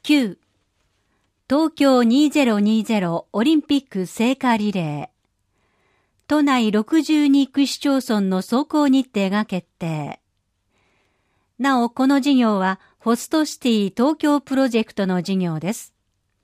9. 東京2020オリンピック聖火リレー。都内62区市町村の走行日程が決定。なお、この事業はホストシティ東京プロジェクトの事業です。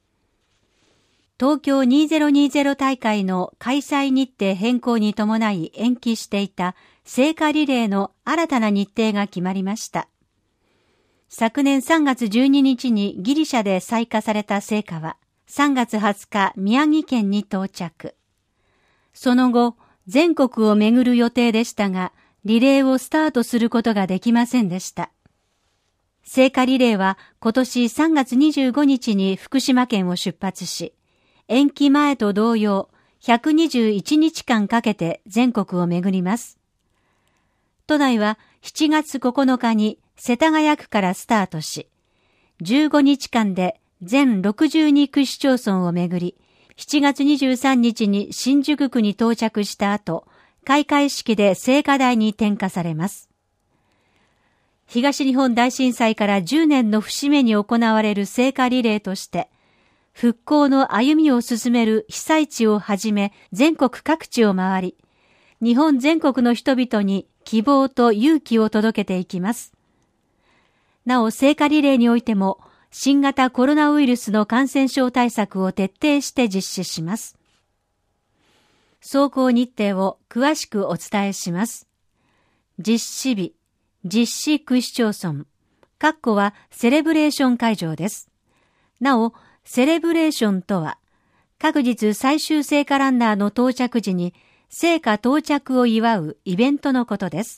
東京2020大会の開催日程変更に伴い延期していた聖火リレーの新たな日程が決まりました。昨年3月12日にギリシャで採火された聖火は3月20日宮城県に到着。その後、全国を巡る予定でしたが、リレーをスタートすることができませんでした。聖火リレーは今年3月25日に福島県を出発し、延期前と同様、121日間かけて全国を巡ります。都内は7月9日に世田谷区からスタートし、15日間で全62区市町村を巡り、7月23日に新宿区に到着した後、開会式で聖火台に点火されます。東日本大震災から10年の節目に行われる聖火リレーとして、復興の歩みを進める被災地をはじめ全国各地を回り、日本全国の人々に希望と勇気を届けていきます。なお、聖火リレーにおいても、新型コロナウイルスの感染症対策を徹底して実施します。走行日程を詳しくお伝えします。実施日、実施区市町村、括弧はセレブレーション会場です。なお、セレブレーションとは、各日最終聖火ランナーの到着時に聖火到着を祝うイベントのことです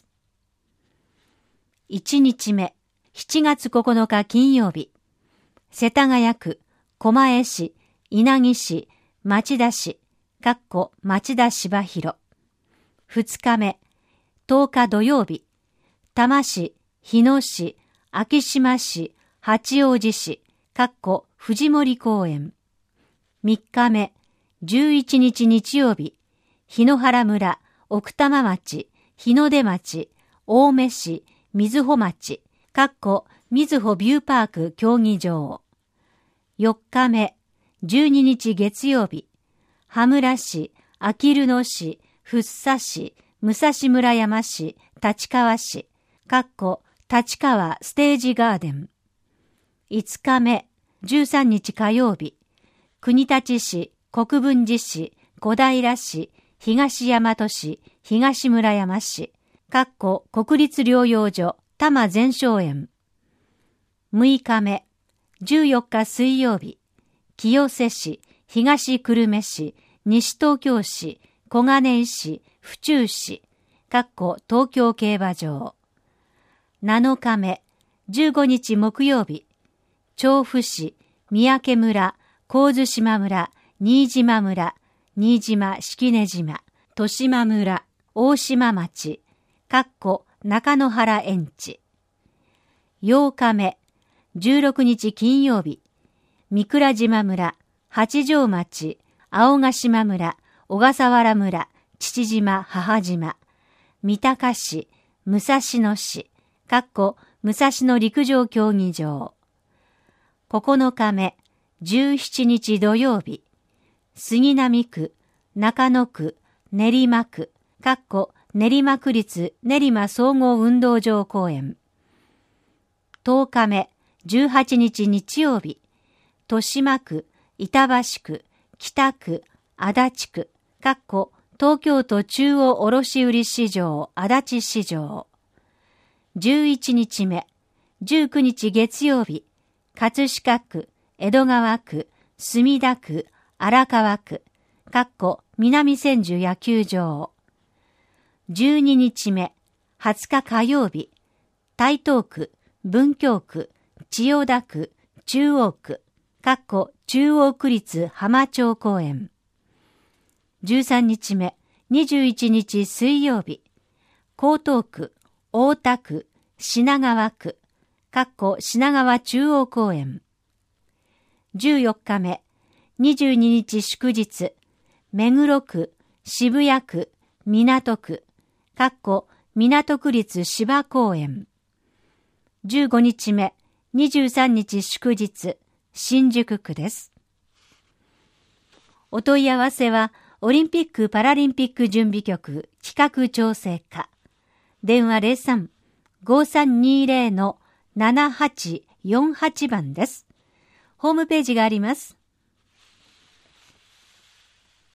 。1日目、7月9日金曜日、世田谷区、狛江市、稲城市、町田市、括弧町田芝広。2日目、10日土曜日、多摩市、日野市、昭島市、八王子市、括弧藤森公園。3日目、11日日曜日、檜原村、奥多摩町、日の出町、青梅市、瑞穂町、括弧瑞穂ビューパーク競技場。4日目、12日月曜日、羽村市、あきる野市、福生市、武蔵村山市、立川市、括弧立川ステージガーデン。5日目、13日火曜日、国立市、国分寺市、小平市、東大和市、東村山市、括弧国立療養所、多摩全生園。6日目、14日水曜日、清瀬市、東久留米市、西東京市、小金井市、府中市、括弧東京競馬場。7日目、15日木曜日、調布市、三宅村、神津島村、新島村、新島式根島、豊島村、大島町、括弧中野原園地。8日目、16日金曜日、三倉島村、八丈町、青ヶ島村、小笠原村、父島母島、三鷹市、武蔵野市、括弧武蔵野陸上競技場。9日目、17日土曜日、杉並区、中野区、練馬区、括弧練馬区立練馬総合運動場公園。10日目、18日日曜日、豊島区、板橋区、北区、足立区、括弧東京都中央卸売市場足立市場。11日目、19日月曜日、葛飾区、江戸川区、墨田区、荒川区、括弧南千住野球場。12日目、20日火曜日、台東区、文京区、千代田区、中央区、括弧中央区立浜町公園。13日目、21日水曜日、江東区、大田区、品川区、括弧品川中央公園。14日目、22日祝日、目黒区、渋谷区、港区、括弧港区立芝公園。15日目、23日祝日、 新宿区です。お問い合わせは、オリンピック・パラリンピック準備局企画調整課。電話 03-5320-7848 番です。ホームページがあります。